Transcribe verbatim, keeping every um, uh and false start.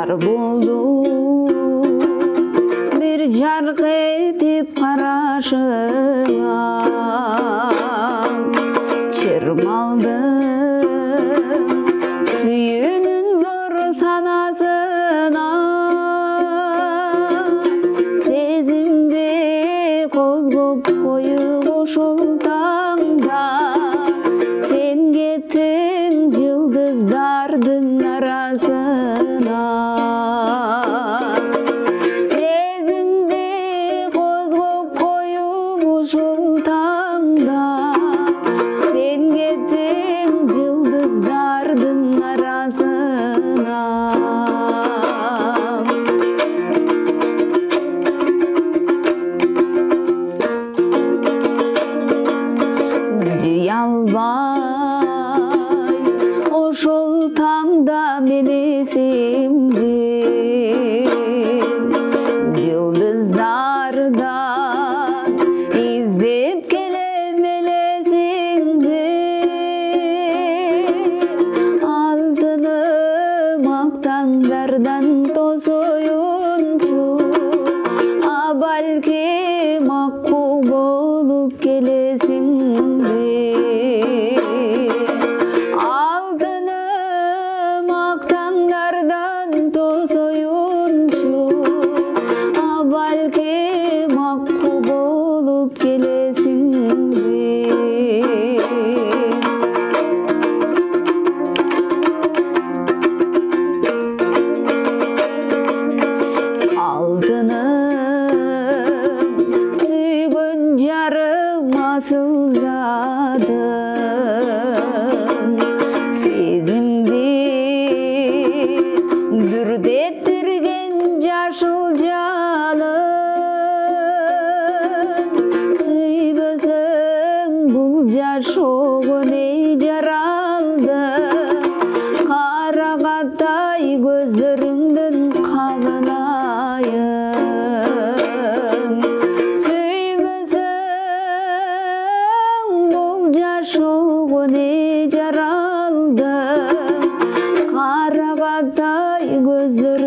Жар болду bir жарк этип карашыңа чырмалдым сүйүүнүн зор санасына сезимди козгоп коюп ошол таңда сен кеттиң жылдыздардын арасына сезимди козгоп коюп ошол таңда сен кеттиң жылдыздардын арасына дей албай ошол таңда мен эсимди жылдыздардан издеп келем элесиңди алтыным ак таңдардан тосоюнчу а балким акку болуп келесиңби алтыным ак таңдардан тосоюнчу а балким акку болуп келесиңби алтыным сүйгөн жарым асылзадым сезимди дүрдеттирген жашыл жалын сүйбөсөң бул жашоого ней жаралды карагаттай көздөрүңдөн кагынайын сүйбөсөң бул жашоого ней жаралды карагаттай көздөр